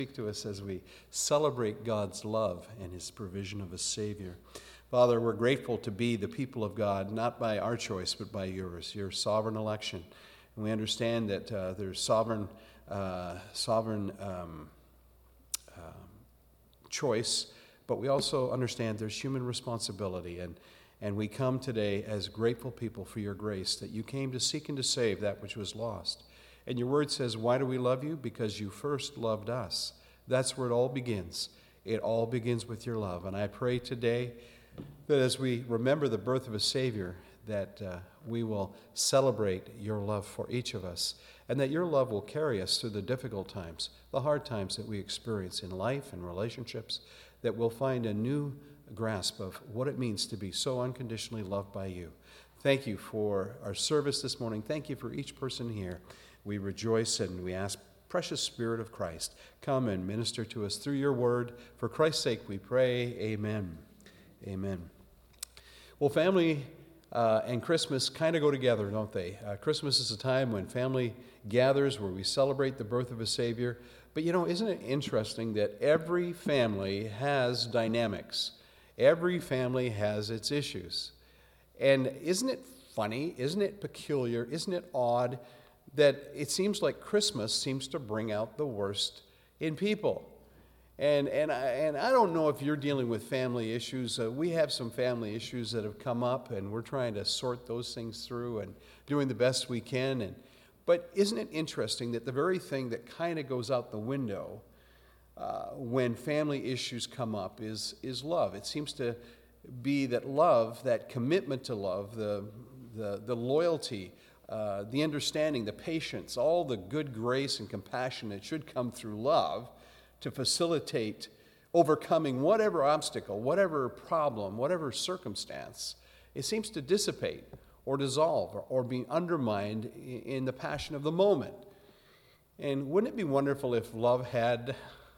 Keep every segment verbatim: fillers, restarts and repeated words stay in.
Speak to us as we celebrate God's love and his provision of a Savior. Father, we're grateful to be the people of God, not by our choice, but by yours, your sovereign election. And we understand that uh, there's sovereign, uh, sovereign um, uh, choice, but we also understand there's human responsibility. And, and we come today as grateful people for your grace, that you came to seek and to save that which was lost. And your word says, why do we love you? Because you first loved us. That's where it all begins. It all begins with your love. And I pray today that as we remember the birth of a Savior, that uh, we will celebrate your love for each of us, and that your love will carry us through the difficult times, the hard times that we experience in life and relationships, that we'll find a new grasp of what it means to be so unconditionally loved by you. Thank you for our service this morning. Thank you for each person here. We rejoice and we ask, precious Spirit of Christ, come and minister to us through your word. For Christ's sake we pray, amen. Amen. Well, family uh, and Christmas kind of go together, don't they? Uh, Christmas is a time when family gathers, where we celebrate the birth of a Savior. But you know, isn't it interesting that every family has dynamics? Every family has its issues. And isn't it funny? Isn't it peculiar? Isn't it odd that it seems like Christmas seems to bring out the worst in people? And and I, and I don't know if you're dealing with family issues. Uh, we have some family issues that have come up, and we're trying to sort those things through and doing the best we can. And but isn't it interesting that the very thing that kind of goes out the window uh, when family issues come up is is love? It seems to be that love, that commitment to love, the the the loyalty, Uh, the understanding, the patience, all the good grace and compassion that should come through love to facilitate overcoming whatever obstacle, whatever problem, whatever circumstance, it seems to dissipate or dissolve or, or be undermined in, in the passion of the moment. And wouldn't it be wonderful if love had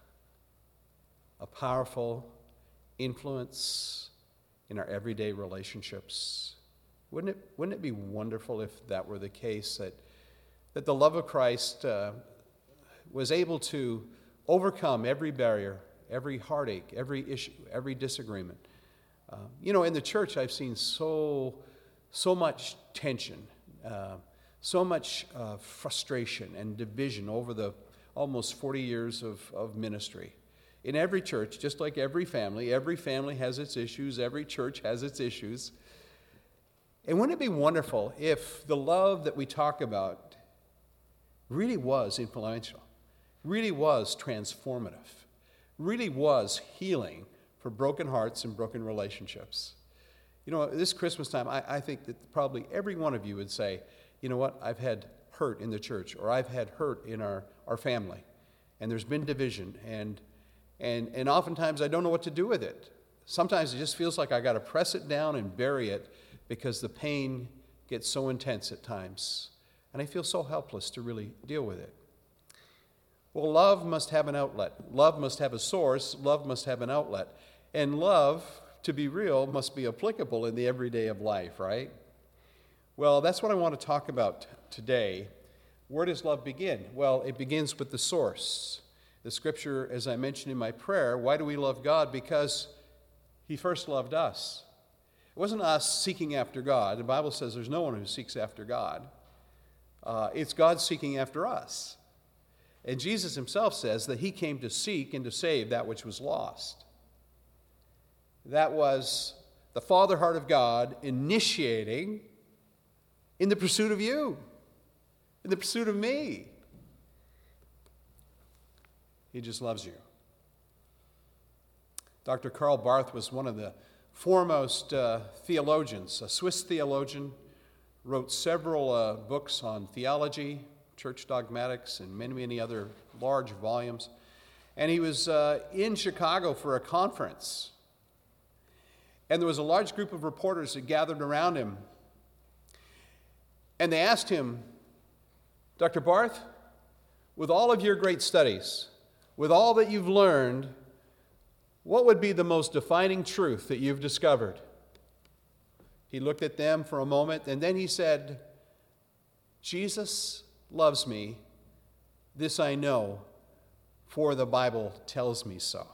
a powerful influence in our everyday relationships? Wouldn't it, wouldn't it be wonderful if that were the case, that, that the love of Christ uh, was able to overcome every barrier, every heartache, every issue, every disagreement? Uh, you know, in the church, I've seen so, so much tension, uh, so much uh, frustration and division over the almost forty years of, of ministry. In every church, just like every family, every family has its issues, every church has its issues. And wouldn't it be wonderful if the love that we talk about really was influential, really was transformative, really was healing for broken hearts and broken relationships? You know, this Christmas time, I, I think that probably every one of you would say, you know what, I've had hurt in the church, or I've had hurt in our, our family, and there's been division, and, and, and oftentimes I don't know what to do with it. Sometimes it just feels like I got to press it down and bury it, because the pain gets so intense at times, and I feel so helpless to really deal with it. Well, love must have an outlet. Love must have a source. Love must have an outlet. And love, to be real, must be applicable in the everyday of life, right? Well, that's what I want to talk about today. Where does love begin? Well, it begins with the source. The scripture, as I mentioned in my prayer, why do we love God? Because he first loved us. It wasn't us seeking after God. The Bible says there's no one who seeks after God. Uh, it's God seeking after us. And Jesus himself says that he came to seek and to save that which was lost. That was the Father heart of God initiating in the pursuit of you, in the pursuit of me. He just loves you. Doctor Karl Barth was one of the foremost uh, theologians, a Swiss theologian, wrote several uh, books on theology, church dogmatics, and many, many other large volumes. And he was uh, in Chicago for a conference. And there was a large group of reporters that gathered around him. And they asked him, Doctor Barth, with all of your great studies, with all that you've learned, what would be the most defining truth that you've discovered? He looked at them for a moment, and then he said, Jesus loves me, this I know, for the Bible tells me so.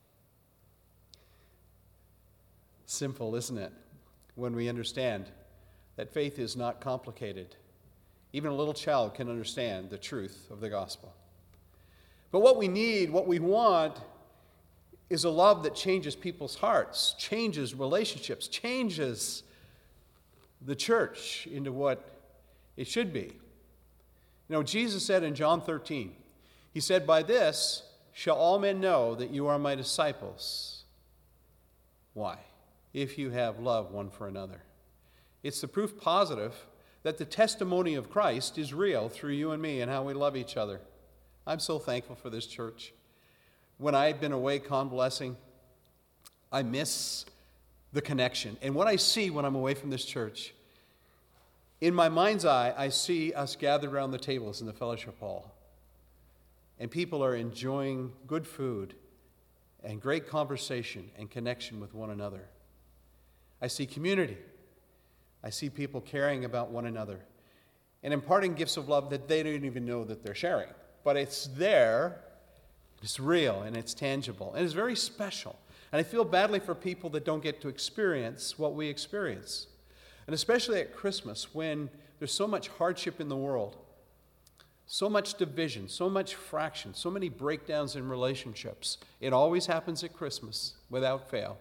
Simple, isn't it? When we understand that faith is not complicated. Even a little child can understand the truth of the gospel. But what we need, what we want, is a love that changes people's hearts, changes relationships, changes the church into what it should be. You know, Jesus said in John thirteen, he said, "By this shall all men know that you are my disciples." Why? If you have love one for another. It's the proof positive that the testimony of Christ is real through you and me and how we love each other. I'm so thankful for this church. When I've been away convalescing, I miss the connection. And what I see when I'm away from this church, in my mind's eye, I see us gathered around the tables in the fellowship hall. And people are enjoying good food and great conversation and connection with one another. I see community. I see people caring about one another and imparting gifts of love that they don't even know that they're sharing. But it's there, it's real, and it's tangible, and it's very special. And I feel badly for people that don't get to experience what we experience. And especially at Christmas, when there's so much hardship in the world, so much division, so much fraction, so many breakdowns in relationships. It always happens at Christmas, without fail.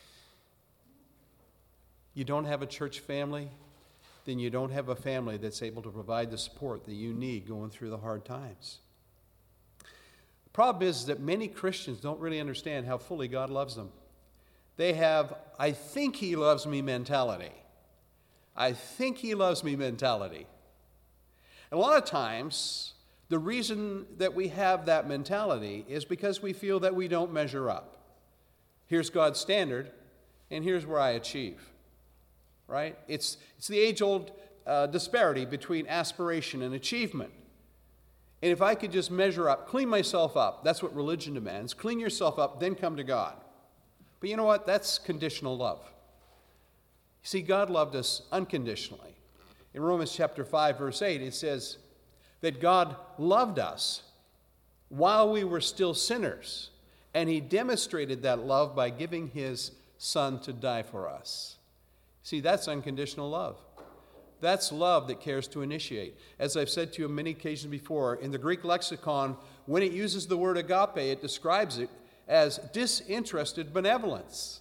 You don't have a church family, then you don't have a family that's able to provide the support that you need going through the hard times. The problem is that many Christians don't really understand how fully God loves them. They have, I think he loves me mentality. I think he loves me mentality. And a lot of times, the reason that we have that mentality is because we feel that we don't measure up. Here's God's standard, and here's where I achieve. Right? It's, it's the age-old uh, disparity between aspiration and achievement. And if I could just measure up, clean myself up, that's what religion demands. Clean yourself up, then come to God. But you know what? That's conditional love. You see, God loved us unconditionally. In Romans chapter five, verse eight, it says that God loved us while we were still sinners, and he demonstrated that love by giving his Son to die for us. See, that's unconditional love. That's love that cares to initiate. As I've said to you on many occasions before, in the Greek lexicon, when it uses the word agape, it describes it as disinterested benevolence.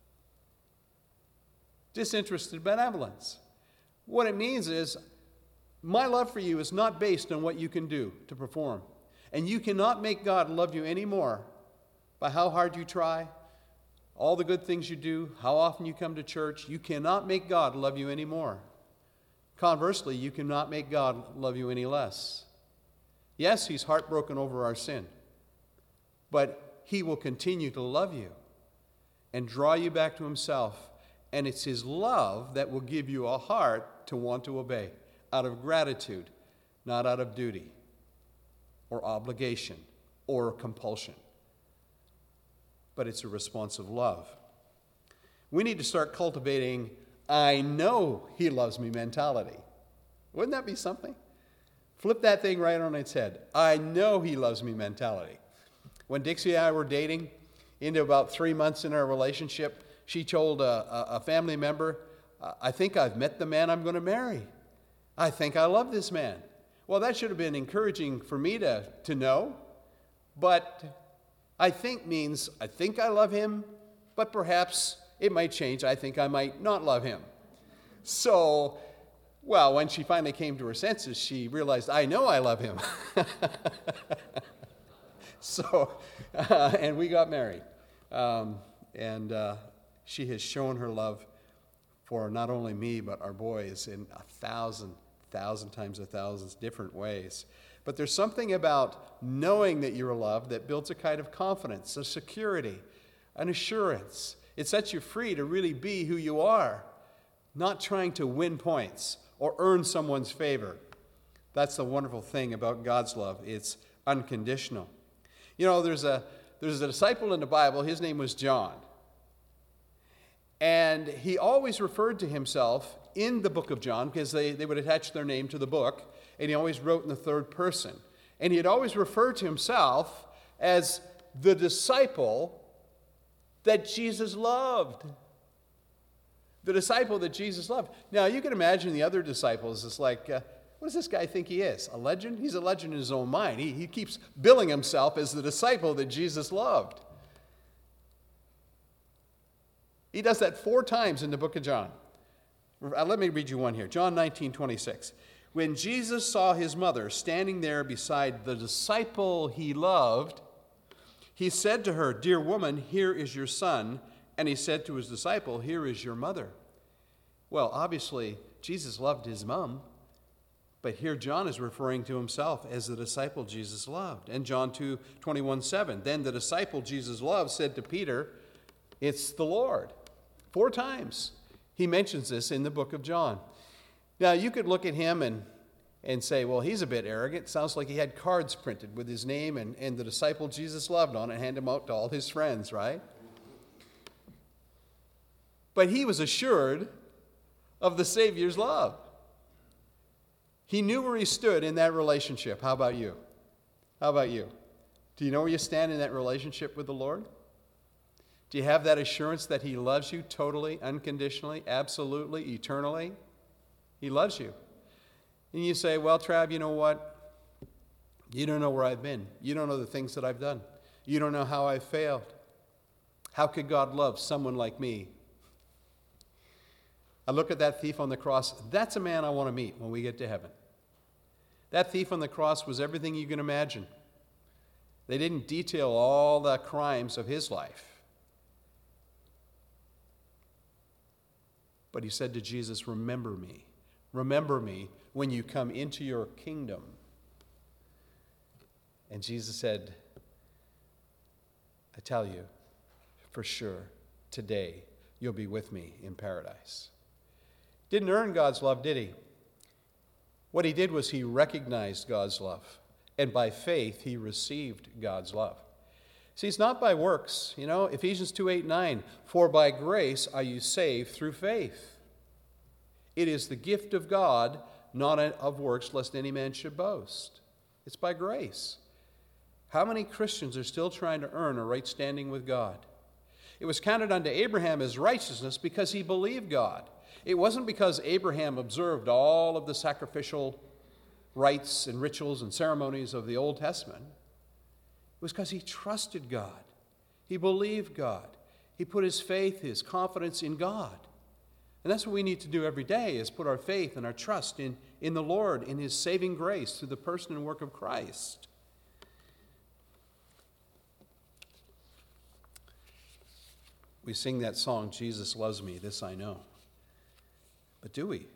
Disinterested benevolence. What it means is, my love for you is not based on what you can do to perform. And you cannot make God love you any more by how hard you try, all the good things you do, how often you come to church. You cannot make God love you any more. Conversely, you cannot make God love you any less. Yes, he's heartbroken over our sin, but he will continue to love you and draw you back to himself. And it's his love that will give you a heart to want to obey out of gratitude, not out of duty or obligation or compulsion. But it's a responsive love. We need to start cultivating, I know he loves me mentality. Wouldn't that be something? Flip that thing right on its head. I know he loves me mentality. When Dixie and I were dating, into about three months in our relationship, she told a, a family member, I think I've met the man I'm going to marry. I think I love this man. Well, that should have been encouraging for me to, to know, but I think means I think I love him, but perhaps it might change. I think I might not love him. So, well, when she finally came to her senses, she realized, I know I love him. so, uh, and we got married. Um, and uh, she has shown her love for not only me, but our boys in a thousand, thousand times a thousand different ways. But there's something about knowing that you're loved that builds a kind of confidence, a security, an assurance. It sets you free to really be who you are, not trying to win points or earn someone's favor. That's the wonderful thing about God's love. It's unconditional. You know, there's a there's a disciple in the Bible. His name was John. And he always referred to himself in the book of John, because they, they would attach their name to the book, and he always wrote in the third person. And he had always referred to himself as the disciple that Jesus loved. The disciple that Jesus loved. Now, you can imagine the other disciples. It's like, uh, what does this guy think he is? A legend? He's a legend in his own mind. He, he keeps billing himself as the disciple that Jesus loved. He does that four times in the book of John. Uh, let me read you one here. John nineteen twenty-six. When Jesus saw his mother standing there beside the disciple he loved, he said to her, "Dear woman, here is your son." And he said to his disciple, "Here is your mother." Well, obviously, Jesus loved his mom. But here John is referring to himself as the disciple Jesus loved. And John two twenty-one seven. Then the disciple Jesus loved said to Peter, "It's the Lord." Four times he mentions this in the book of John. Now, you could look at him and, and say, well, he's a bit arrogant. Sounds like he had cards printed with his name and, and the disciple Jesus loved on it, and hand them out to all his friends, right? But he was assured of the Savior's love. He knew where he stood in that relationship. How about you? How about you? Do you know where you stand in that relationship with the Lord? Do you have that assurance that he loves you totally, unconditionally, absolutely, eternally? He loves you. And you say, well, Trav, you know what? You don't know where I've been. You don't know the things that I've done. You don't know how I've failed. How could God love someone like me? I look at that thief on the cross. That's a man I want to meet when we get to heaven. That thief on the cross was everything you can imagine. They didn't detail all the crimes of his life. But he said to Jesus, "Remember me. Remember me when you come into your kingdom." And Jesus said, "I tell you, for sure, today you'll be with me in paradise." Didn't earn God's love, did he? What he did was he recognized God's love, and by faith he received God's love. See, it's not by works. You know, Ephesians two, eight, nine, "For by grace are you saved through faith. It is the gift of God, not of works, lest any man should boast." It's by grace. How many Christians are still trying to earn a right standing with God? It was counted unto Abraham as righteousness because he believed God. It wasn't because Abraham observed all of the sacrificial rites and rituals and ceremonies of the Old Testament. It was because he trusted God. He believed God. He put his faith, his confidence in God. And that's what we need to do every day, is put our faith and our trust in, in the Lord, in his saving grace through the person and work of Christ. We sing that song, "Jesus loves me, this I know." But do we?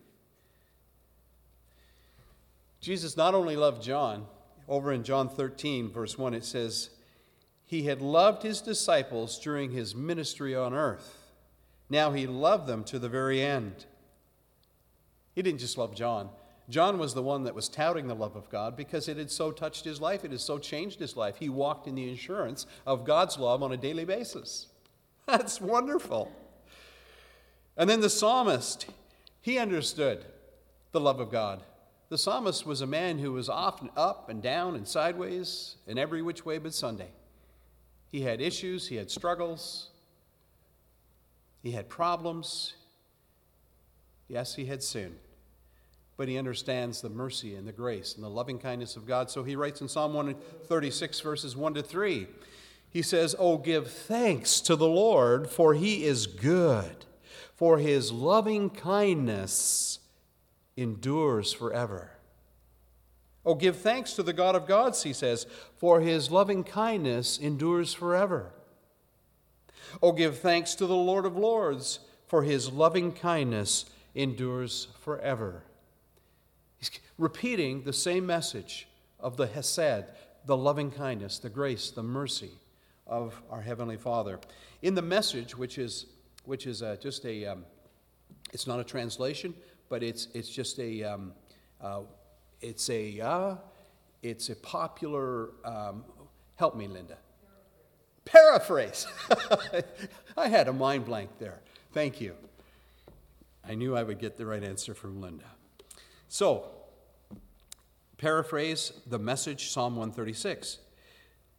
Jesus not only loved John. Over in John thirteen, verse one, it says, "He had loved his disciples during his ministry on earth. Now he loved them to the very end." He didn't just love John. John was the one that was touting the love of God because it had so touched his life. It had so changed his life. He walked in the assurance of God's love on a daily basis. That's wonderful. And then the psalmist, he understood the love of God. The psalmist was a man who was often up and down and sideways and every which way but Sunday. He had issues, he had struggles, he had problems. Yes, he had sin. But he understands the mercy and the grace and the loving kindness of God. So he writes in Psalm one thirty-six, verses one to three, he says, "Oh, give thanks to the Lord, for he is good, for his loving kindness endures forever." Oh, give thanks to the God of gods, he says, for his loving kindness endures forever. Oh, give thanks to the Lord of lords, for his loving kindness endures forever. He's repeating the same message of the Hesed, the loving kindness, the grace, the mercy of our Heavenly Father. In the Message, which is which is uh, just a, um, it's not a translation, but it's it's just a, um, uh, it's a, uh, it's a popular, um, help me, Linda. Paraphrase. I had a mind blank there. Thank you. I knew I would get the right answer from Linda. So, paraphrase the Message, Psalm one thirty-six.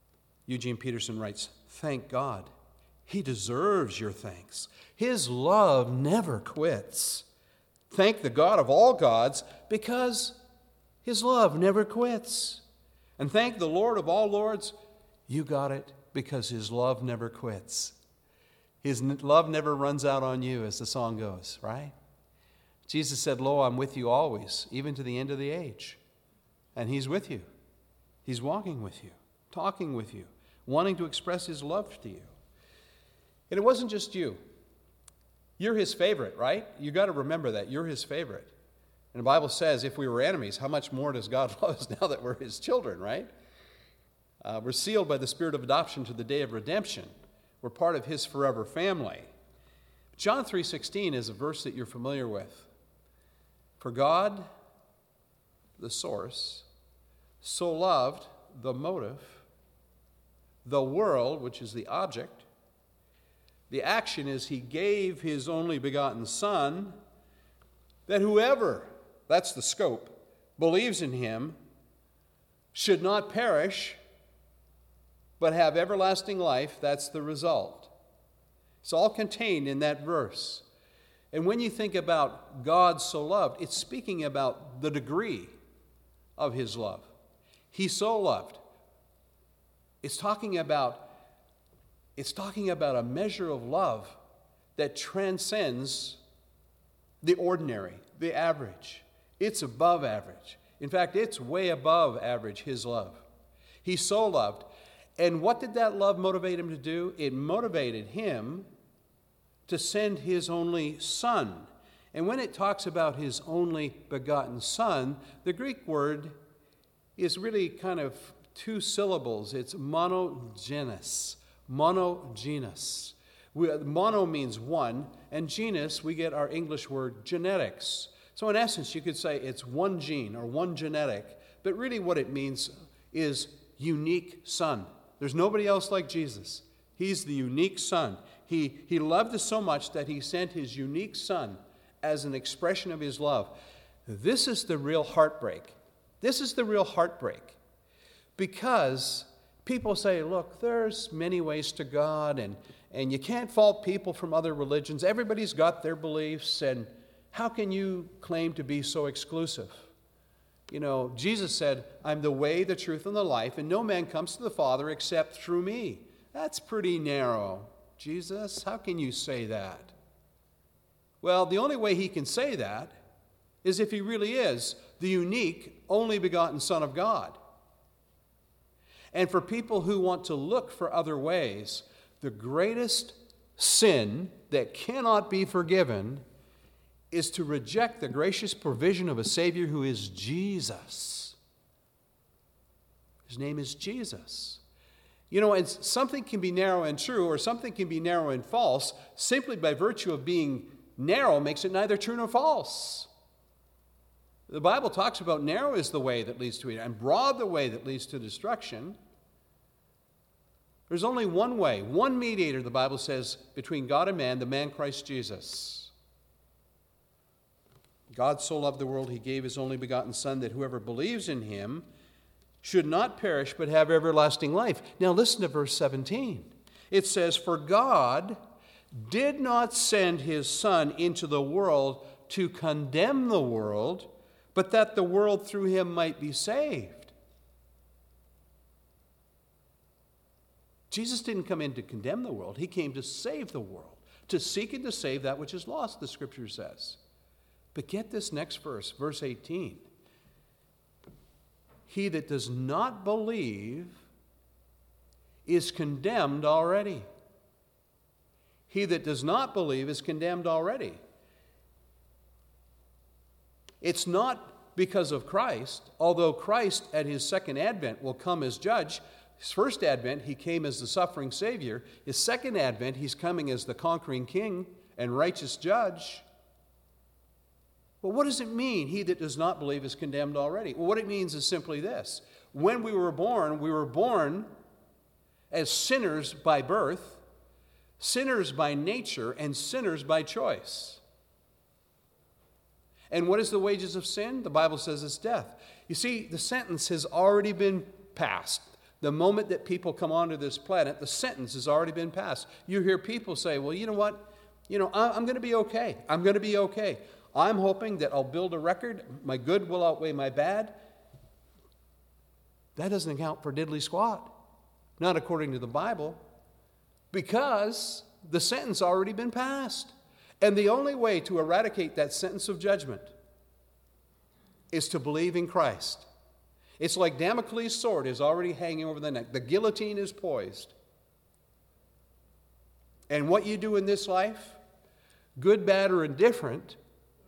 Eugene Peterson writes, "Thank God. He deserves your thanks. His love never quits. Thank the God of all gods because his love never quits. And thank the Lord of all lords, you got it, because his love never quits." His love never runs out on you, as the song goes, right? Jesus said, "Lo, I'm with you always, even to the end of the age." And he's with you. He's walking with you, talking with you, wanting to express his love to you. And it wasn't just you. You're his favorite, right? You got to remember that. You're his favorite. And the Bible says if we were enemies, how much more does God love us now that we're his children, right? Uh, we're sealed by the spirit of adoption to the day of redemption. We're part of his forever family. John three sixteen is a verse that you're familiar with. For God, the source, so loved, the motive, the world, which is the object. The action is he gave his only begotten Son, that whoever, that's the scope, believes in him should not perish, but have everlasting life. That's the result. It's all contained in that verse. And when you think about God so loved, it's speaking about the degree of his love. He so loved. It's talking about It's talking about a measure of love that transcends the ordinary, the average. It's above average. In fact, it's way above average, his love. He so loved. And what did that love motivate him to do? It motivated him to send his only Son. And when it talks about his only begotten Son, the Greek word is really kind of two syllables. It's monogenes. Monogenous. We, mono means one, and genus, we get our English word genetics. So in essence, you could say it's one gene or one genetic, but really what it means is unique Son. There's nobody else like Jesus. He's the unique Son. He, he loved us so much that he sent his unique Son as an expression of his love. This is the real heartbreak. This is the real heartbreak. Because people say, look, there's many ways to God, and, and you can't fault people from other religions. Everybody's got their beliefs, and how can you claim to be so exclusive? You know, Jesus said, I'm the way, the truth, and the life, and no man comes to the Father except through me. That's pretty narrow. Jesus, how can you say that? Well, the only way he can say that is if he really is the unique, only begotten Son of God. And for people who want to look for other ways, the greatest sin that cannot be forgiven is to reject the gracious provision of a Savior who is Jesus. His name is Jesus. You know, and something can be narrow and true, or something can be narrow and false, simply by virtue of being narrow makes it neither true nor false. The Bible talks about narrow is the way that leads to it, and broad the way that leads to destruction. There's only one way, one mediator, the Bible says, between God and man, the man Christ Jesus. God so loved the world, he gave his only begotten Son, that whoever believes in him should not perish but have everlasting life. Now listen to verse seventeen. It says, for God did not send his Son into the world to condemn the world, but that the world through him might be saved. Jesus didn't come in to condemn the world. He came to save the world, to seek and to save that which is lost, the Scripture says. But get this next verse, verse eighteen. He that does not believe is condemned already. He that does not believe is condemned already. It's not because of Christ, although Christ at his second advent will come as judge. His first advent, he came as the suffering Savior. His second advent, he's coming as the conquering King and righteous judge. Well, what does it mean, he that does not believe is condemned already? Well, what it means is simply this. When we were born, we were born as sinners by birth, sinners by nature, and sinners by choice. And what is the wages of sin? The Bible says it's death. You see, the sentence has already been passed. The moment that people come onto this planet, the sentence has already been passed. You hear people say, well, you know what? You know, I'm going to be okay. I'm going to be okay. I'm hoping that I'll build a record. My good will outweigh my bad. That doesn't account for diddly squat. Not according to the Bible. Because the sentence already been passed. And the only way to eradicate that sentence of judgment is to believe in Christ. It's like Damocles' sword is already hanging over the neck. The guillotine is poised. And what you do in this life, good, bad, or indifferent,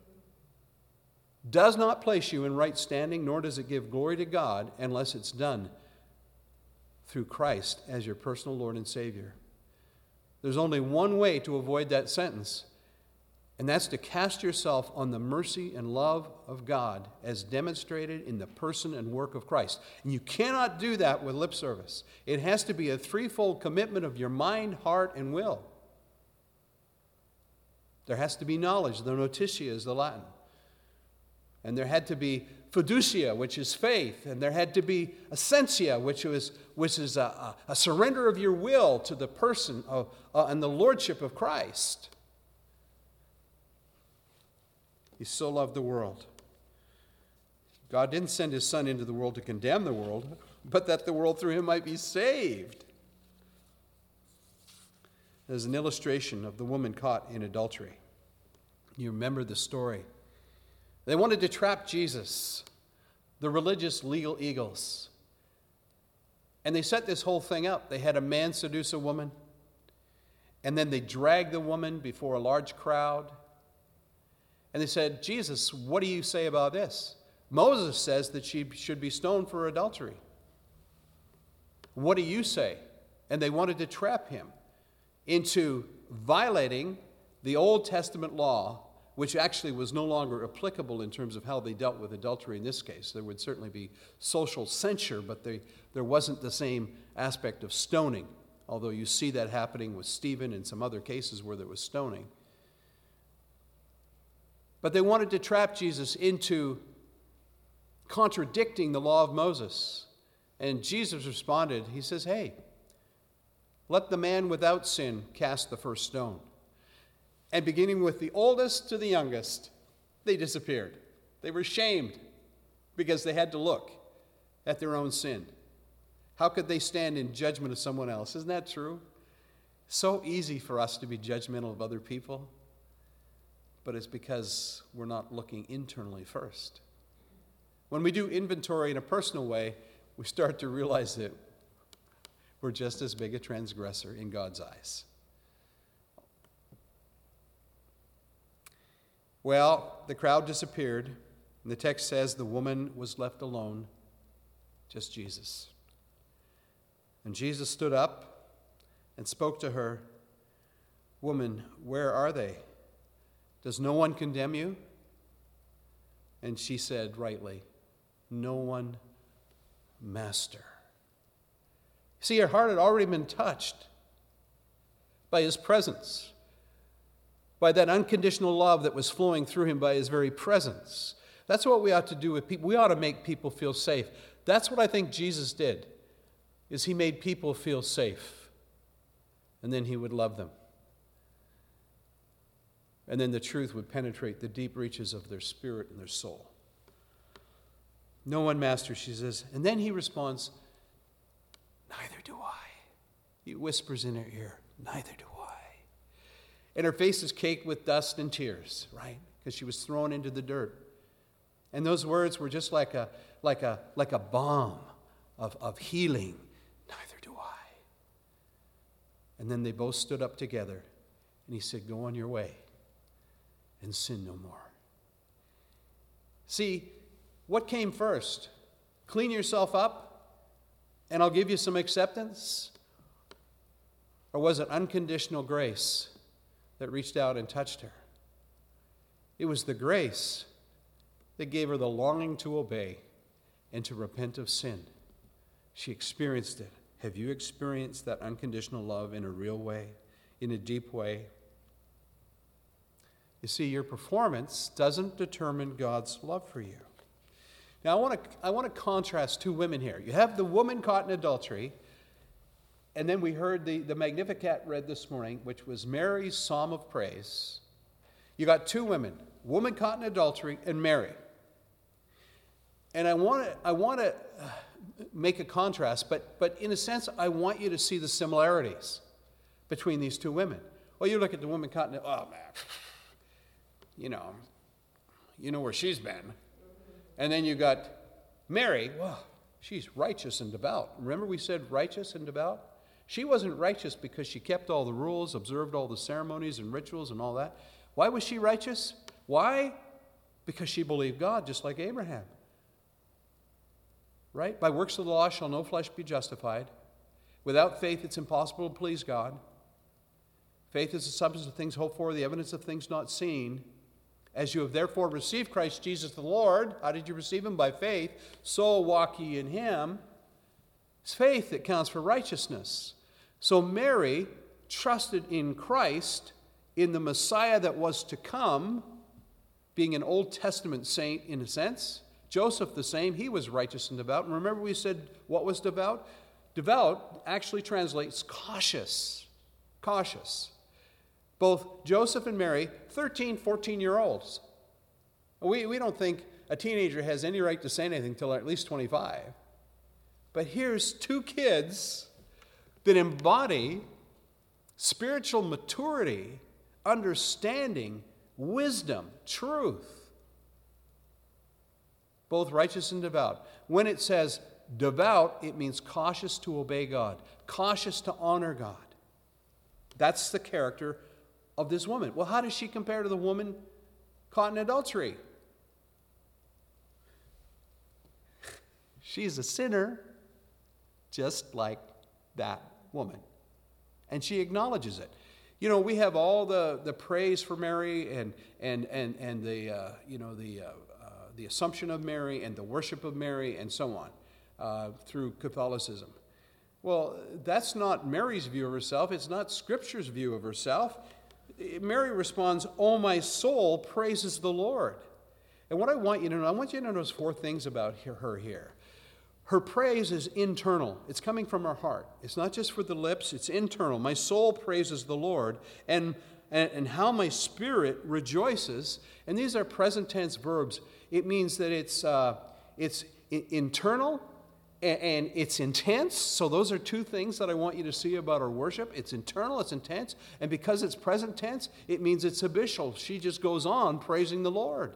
does not place you in right standing, nor does it give glory to God unless it's done through Christ as your personal Lord and Savior. There's only one way to avoid that sentence, and that's to cast yourself on the mercy and love of God as demonstrated in the person and work of Christ. And you cannot do that with lip service. It has to be a threefold commitment of your mind, heart, and will. There has to be knowledge. The notitia is the Latin. And there had to be fiducia, which is faith. And there had to be essentia, which was which is a, a, a surrender of your will to the person of, uh, and the lordship of Christ. He so loved the world. God didn't send his Son into the world to condemn the world, but that the world through him might be saved. There's an illustration of the woman caught in adultery. You remember the story. They wanted to trap Jesus, the religious legal eagles. And they set this whole thing up. They had a man seduce a woman, and then they dragged the woman before a large crowd. And they said, Jesus, what do you say about this? Moses says that she should be stoned for adultery. What do you say? And they wanted to trap him into violating the Old Testament law, which actually was no longer applicable in terms of how they dealt with adultery in this case. There would certainly be social censure, but they, there wasn't the same aspect of stoning, although you see that happening with Stephen and some other cases where there was stoning. But they wanted to trap Jesus into contradicting the law of Moses. And Jesus responded, he says, hey, let the man without sin cast the first stone. And beginning with the oldest to the youngest, they disappeared. They were shamed because they had to look at their own sin. How could they stand in judgment of someone else? Isn't that true? So easy for us to be judgmental of other people, but it's because we're not looking internally first. When we do inventory in a personal way, we start to realize that we're just as big a transgressor in God's eyes. Well, the crowd disappeared, and the text says the woman was left alone, just Jesus. And Jesus stood up and spoke to her, "Woman, where are they? Does no one condemn you?" And she said rightly, "No one, Master." See, her heart had already been touched by his presence, by that unconditional love that was flowing through him by his very presence. That's what we ought to do with people. We ought to make people feel safe. That's what I think Jesus did, is he made people feel safe, and then he would love them. And then the truth would penetrate the deep reaches of their spirit and their soul. "No one, Master," she says. And then he responds, "Neither do I." He whispers in her ear, "Neither do I." And her face is caked with dust and tears, right? Because she was thrown into the dirt. And those words were just like a like a like a balm of, of healing. "Neither do I." And then they both stood up together, and he said, "Go on your way and sin no more." See, what came first? Clean yourself up, and I'll give you some acceptance? Or was it unconditional grace that reached out and touched her? It was the grace that gave her the longing to obey and to repent of sin. She experienced it. Have you experienced that unconditional love in a real way, in a deep way? You see, your performance doesn't determine God's love for you. Now, I want to I want to contrast two women here. You have the woman caught in adultery, and then we heard the, the Magnificat read this morning, which was Mary's psalm of praise. You got two women, woman caught in adultery and Mary. And I want to I want to make a contrast, but but in a sense, I want you to see the similarities between these two women. Well, you look at the woman caught in it, oh man, you know, you know where she's been. And then you got Mary, well, she's righteous and devout. Remember we said righteous and devout? She wasn't righteous because she kept all the rules, observed all the ceremonies and rituals and all that. Why was she righteous? Why? Because she believed God, just like Abraham. Right? By works of the law shall no flesh be justified. Without faith it's impossible to please God. Faith is the substance of things hoped for, the evidence of things not seen. As you have therefore received Christ Jesus the Lord, how did you receive him? By faith. So walk ye in him. It's faith that counts for righteousness. So Mary trusted in Christ, in the Messiah that was to come, being an Old Testament saint in a sense. Joseph the same, he was righteous and devout. And remember we said what was devout? Devout actually translates cautious. Cautious. Both Joseph and Mary, thirteen, fourteen-year-olds. We, we don't think a teenager has any right to say anything until at least twenty-five. But here's two kids that embody spiritual maturity, understanding, wisdom, truth. Both righteous and devout. When it says devout, it means cautious to obey God, cautious to honor God. That's the character of this woman. Well, how does she compare to the woman caught in adultery? She's a sinner just like that woman. And she acknowledges it. You know, we have all the, the praise for Mary and and and and the uh, you know the uh, uh, the Assumption of Mary and the worship of Mary and so on uh, through Catholicism. Well, that's not Mary's view of herself. It's not Scripture's view of herself. Mary responds, "Oh, my soul praises the Lord." And what I want you to know, I want you to notice four things about her here. Her praise is internal. It's coming from her heart. It's not just for the lips, it's internal. My soul praises the Lord, and, and, and how my spirit rejoices. And these are present tense verbs. It means that it's, uh, it's internal and, and it's intense. So those are two things that I want you to see about her worship. It's internal, it's intense, and because it's present tense, it means it's habitual. She just goes on praising the Lord.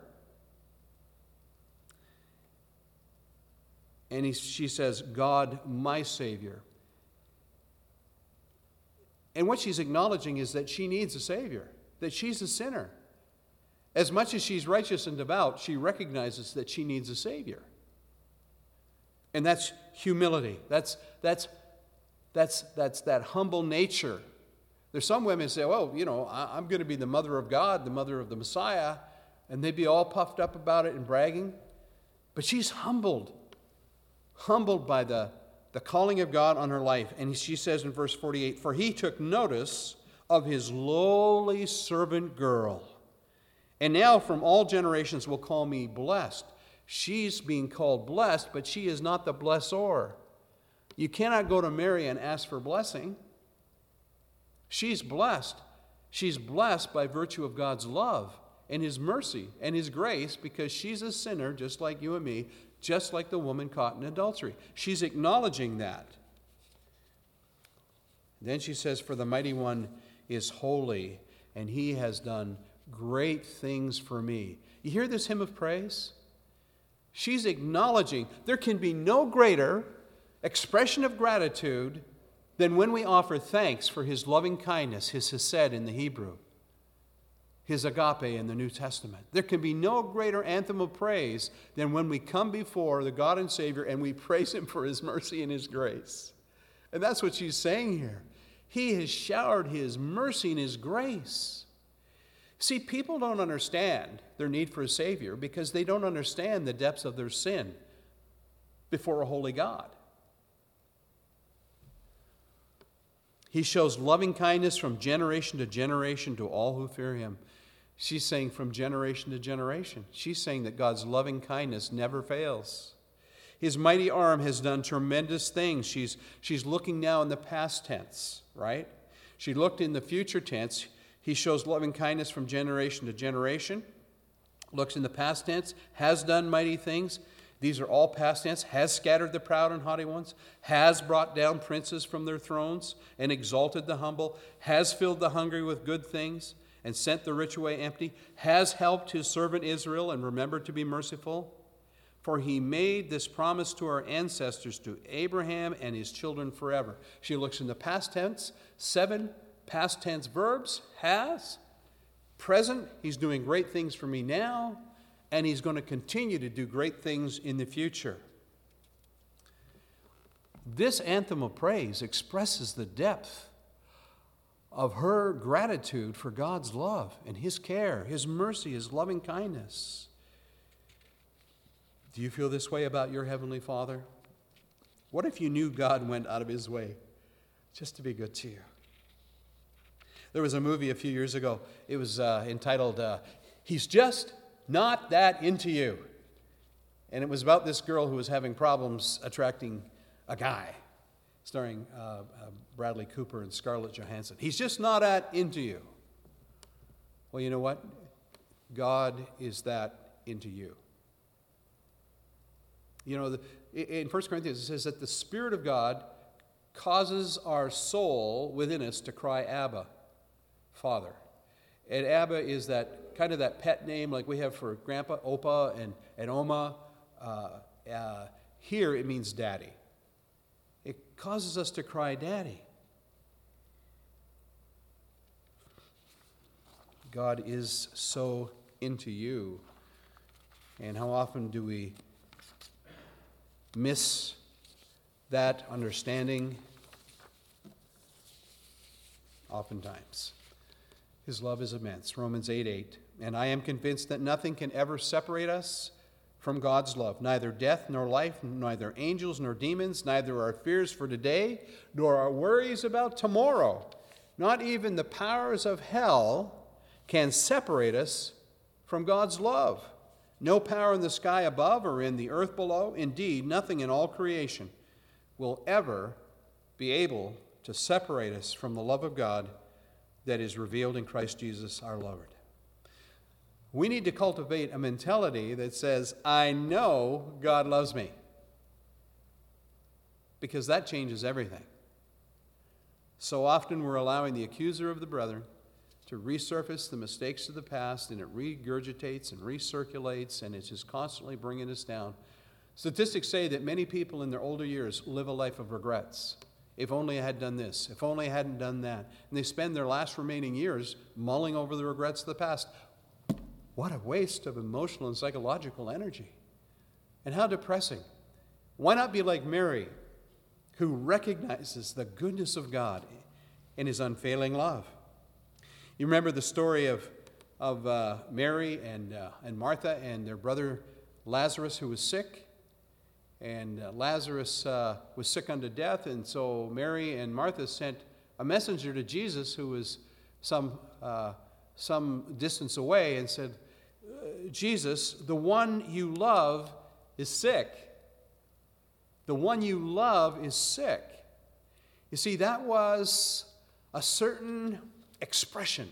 And he, she says, God, my Savior. And what she's acknowledging is that she needs a Savior, that she's a sinner. As much as she's righteous and devout, she recognizes that she needs a Savior. And that's humility. That's, that's, that's, that's that humble nature. There's some women who say, well, you know, I, I'm going to be the mother of God, the mother of the Messiah, and they'd be all puffed up about it and bragging. But she's humbled. Humbled by the, the calling of God on her life. And she says in verse forty-eight, for he took notice of his lowly servant girl. And now from all generations will call me blessed. She's being called blessed, but she is not the blessor. You cannot go to Mary and ask for blessing. She's blessed. She's blessed by virtue of God's love and his mercy and his grace, because she's a sinner just like you and me, just like the woman caught in adultery. She's acknowledging that. Then she says, for the mighty one is holy, and he has done great things for me. You hear this hymn of praise? She's acknowledging there can be no greater expression of gratitude than when we offer thanks for his loving kindness, his hesed in the Hebrew, his agape in the New Testament. There can be no greater anthem of praise than when we come before the God and Savior and we praise him for his mercy and his grace. And that's what she's saying here. He has showered his mercy and his grace. See, people don't understand their need for a Savior because they don't understand the depths of their sin before a holy God. He shows loving kindness from generation to generation to all who fear him. She's saying from generation to generation. She's saying that God's loving kindness never fails. His mighty arm has done tremendous things. She's, she's looking now in the past tense, right? She looked in the future tense. He shows loving kindness from generation to generation. Looks in the past tense, has done mighty things. These are all past tense. Has scattered the proud and haughty ones. Has brought down princes from their thrones and exalted the humble. Has filled the hungry with good things and sent the rich away empty. Has helped his servant Israel and remembered to be merciful. For he made this promise to our ancestors, to Abraham and his children forever. She looks in the past tense, seven past tense verbs, has, present, he's doing great things for me now, and he's going to continue to do great things in the future. This anthem of praise expresses the depth of her gratitude for God's love and his care, his mercy, his loving kindness. Do you feel this way about your Heavenly Father? What if you knew God went out of his way just to be good to you? There was a movie a few years ago. It was uh, entitled, uh, He's Just Not That Into You. And it was about this girl who was having problems attracting a guy, starring uh, uh, Bradley Cooper and Scarlett Johansson. He's just not that into you. Well, you know what? God is that into you. You know, the, in First Corinthians it says that the Spirit of God causes our soul within us to cry, Abba, Father. And Abba is that kind of that pet name like we have for Grandpa, Opa, and, and Oma. Uh, uh, here it means daddy. It causes us to cry, Daddy. God is so into you. And how often do we miss that understanding? Oftentimes. His love is immense. Romans eight eight. And I am convinced that nothing can ever separate us from God's love. Neither death nor life, neither angels nor demons, neither our fears for today, nor our worries about tomorrow. Not even the powers of hell can separate us from God's love. No power in the sky above or in the earth below, indeed, nothing in all creation will ever be able to separate us from the love of God that is revealed in Christ Jesus our Lord. We need to cultivate a mentality that says, I know God loves me. Because that changes everything. So often we're allowing the accuser of the brethren to resurface the mistakes of the past, and it regurgitates and recirculates, and it's just constantly bringing us down. Statistics say that many people in their older years live a life of regrets. If only I had done this. If only I hadn't done that. And they spend their last remaining years mulling over the regrets of the past. What a waste of emotional and psychological energy. And how depressing. Why not be like Mary, who recognizes the goodness of God in his unfailing love? You remember the story of, of uh, Mary and, uh, and Martha and their brother Lazarus, who was sick. And uh, Lazarus uh, was sick unto death, and so Mary and Martha sent a messenger to Jesus, who was some, uh, some distance away, and said, Jesus, the one you love is sick. The one you love is sick. You see, that was a certain expression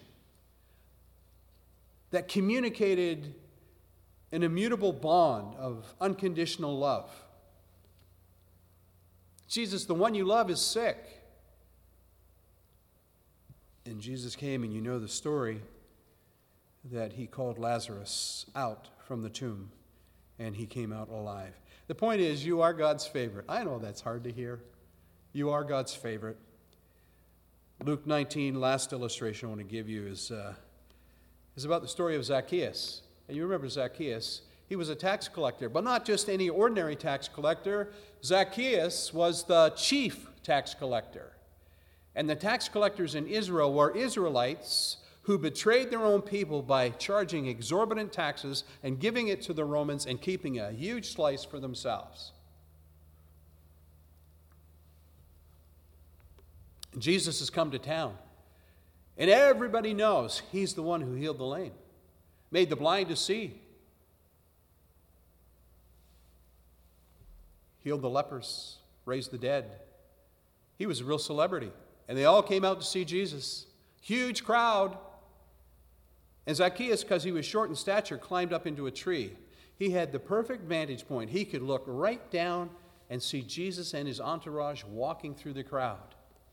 that communicated an immutable bond of unconditional love. Jesus, the one you love is sick. And Jesus came, and you know the story, that he called Lazarus out from the tomb, and he came out alive. The point is, you are God's favorite. I know that's hard to hear. You are God's favorite. Luke nineteen, last illustration I want to give you is, uh, is about the story of Zacchaeus. And you remember Zacchaeus. He was a tax collector, but not just any ordinary tax collector. Zacchaeus was the chief tax collector. And the tax collectors in Israel were Israelites who betrayed their own people by charging exorbitant taxes and giving it to the Romans and keeping a huge slice for themselves. Jesus has come to town, and everybody knows he's the one who healed the lame. made the blind to see, healed the lepers, raised the dead. He was a real celebrity. And they all came out to see Jesus. Huge crowd. And Zacchaeus, because he was short in stature, climbed up into a tree. He had the perfect vantage point. He could look right down and see Jesus and his entourage walking through the crowd.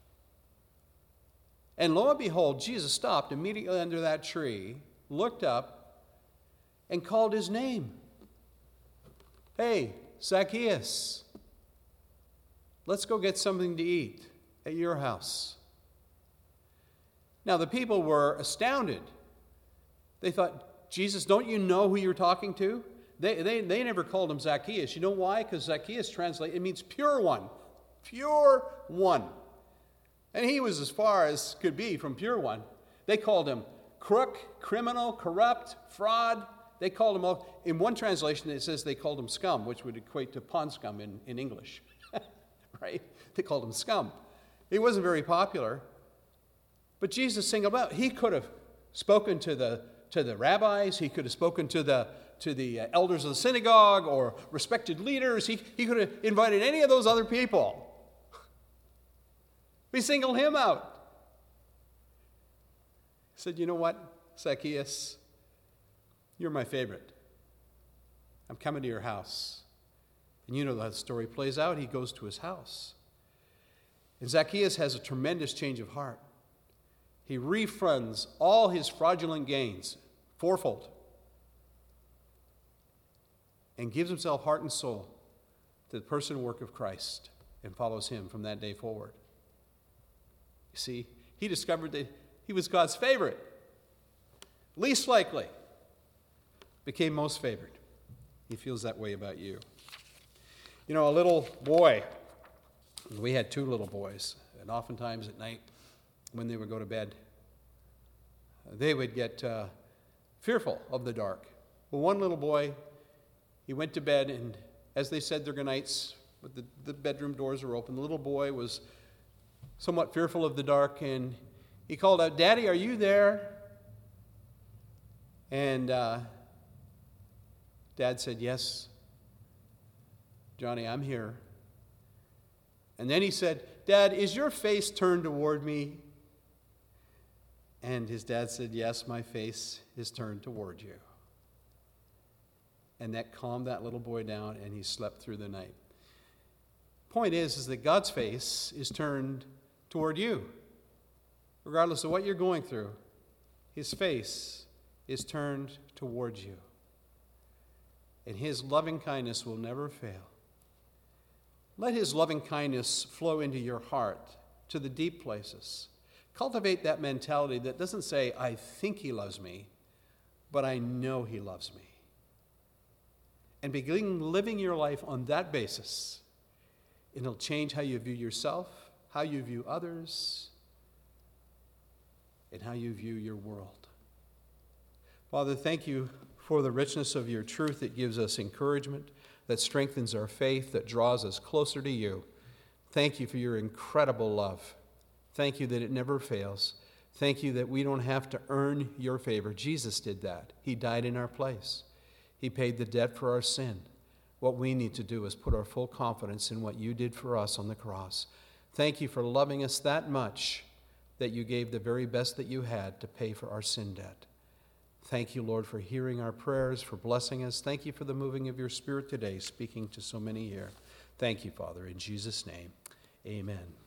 And lo and behold, Jesus stopped immediately under that tree, looked up, and called his name. Hey, Zacchaeus, let's go get something to eat at your house. Now, the people were astounded. They thought, Jesus, don't you know who you're talking to? They, they, they never called him Zacchaeus. You know why? Because Zacchaeus translates, it means pure one. Pure one. And he was as far as could be from pure one. They called him crook, criminal, corrupt, fraud. They called him all. In one translation, it says they called him scum, which would equate to pond scum in, in English. Right? They called him scum. He wasn't very popular. But Jesus singled out. He could have spoken to the to the rabbis. He could have spoken to the to the uh, elders of the synagogue or respected leaders. He, he could have invited any of those other people. We singled him out. He said, you know what, Zacchaeus, you're my favorite. I'm coming to your house. And you know how the story plays out. He goes to his house. And Zacchaeus has a tremendous change of heart. He refunds all his fraudulent gains, fourfold, and gives himself heart and soul to the person and work of Christ and follows him from that day forward. You see, he discovered that he was God's favorite. Least likely became most favored. He feels that way about you. You know, a little boy, we had two little boys, and oftentimes at night when they would go to bed, they would get uh, fearful of the dark. Well, one little boy, he went to bed, and as they said their goodnights, but the, the bedroom doors were open, the little boy was somewhat fearful of the dark, and he called out, "Daddy, are you there?" And uh, Dad said, "Yes, Johnny, I'm here." And then he said, "Dad, is your face turned toward me?" And his dad said, "Yes, my face is turned toward you." And that calmed that little boy down, and he slept through the night. Point is, is that God's face is turned toward you. Regardless of what you're going through, his face is turned towards you. And his loving kindness will never fail. Let his loving kindness flow into your heart to the deep places. Cultivate that mentality that doesn't say, "I think he loves me," but "I know he loves me." And begin living your life on that basis. It'll change how you view yourself, how you view others, and how you view your world. Father, thank you for the richness of your truth that gives us encouragement, that strengthens our faith, that draws us closer to you. Thank you for your incredible love. Thank you that it never fails. Thank you that we don't have to earn your favor. Jesus did that. He died in our place. He paid the debt for our sin. What we need to do is put our full confidence in what you did for us on the cross. Thank you for loving us that much that you gave the very best that you had to pay for our sin debt. Thank you, Lord, for hearing our prayers, for blessing us. Thank you for the moving of your Spirit today, speaking to so many here. Thank you, Father. In Jesus' name, amen.